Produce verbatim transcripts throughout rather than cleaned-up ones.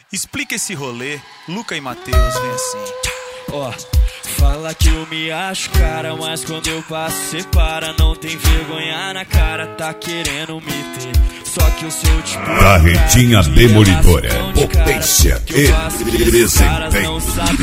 Explica esse rolê, Luca e Matheus, vem assim. Ó, oh, fala que eu me acho cara, mas quando eu passo cê para. Não tem vergonha na cara, tá querendo me ter. Só que eu sou tipo Carretinha demolidora, potência e desempenho.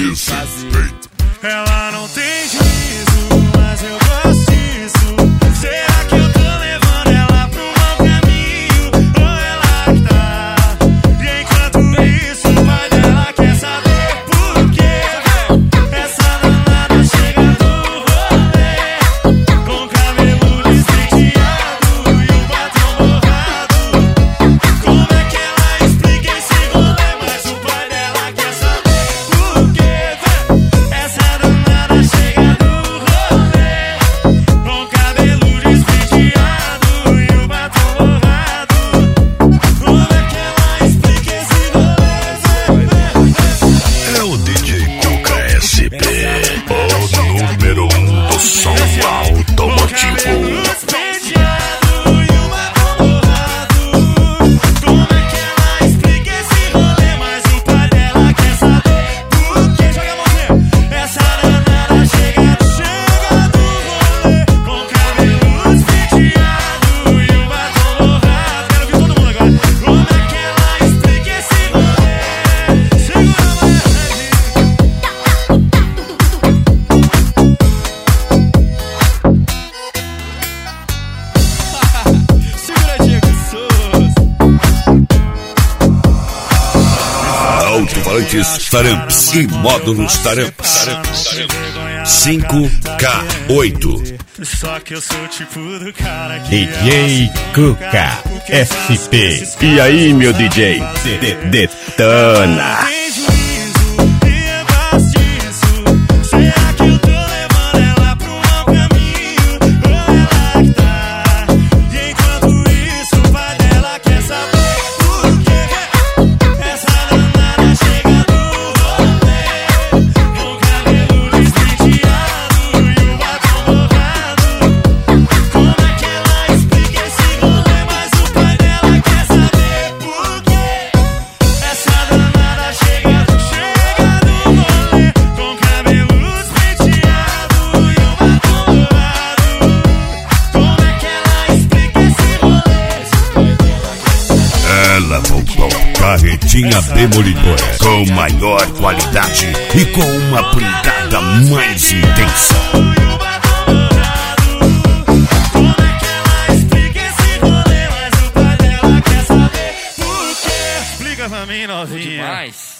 Ela não tem juízo, mas eu gosto disso. Será que eu tô levando ela pro mau caminho? Ou ela que tá? E enquanto isso, o pai dela quer saber por quê. Essa danada chega do rolê, com cabelo despenteado e o batom borrado. Como é que ela explica esse rolê? Mas o pai dela quer saber por quê. Essa danada chega do rolê, com cabelo despenteado e o batom borrado. Como é que ela explica esse rolê? É o D J Cuca S P, o número um do som automotivo. Alto-falantes Taramps e módulos Taramps cinco K oito. Só que eu sou tipo do cara que D J Cuca S P. E aí, meu D J? De detona. Ela voltou, carretinha demolidora, com maior qualidade e com uma pegada mais intensa. Explica pra mim, novinha. Demais.